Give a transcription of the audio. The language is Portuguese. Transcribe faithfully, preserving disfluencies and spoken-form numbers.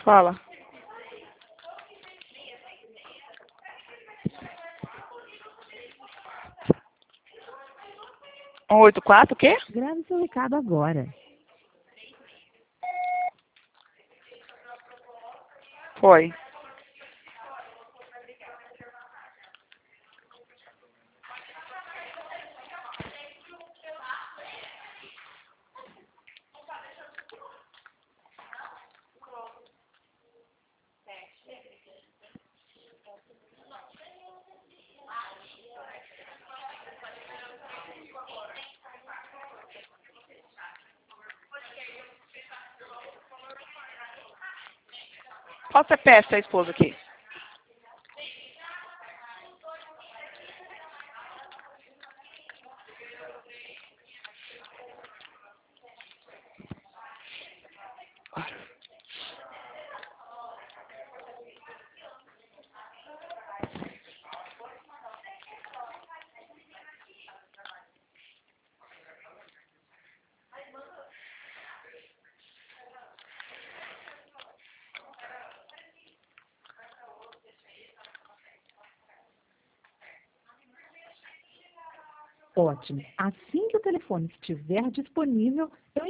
Fala. um oito quatro, o quê? Grave seu recado agora. Foi. Qual C P F da esposa aqui? Ótimo. Assim que o telefone estiver disponível, eu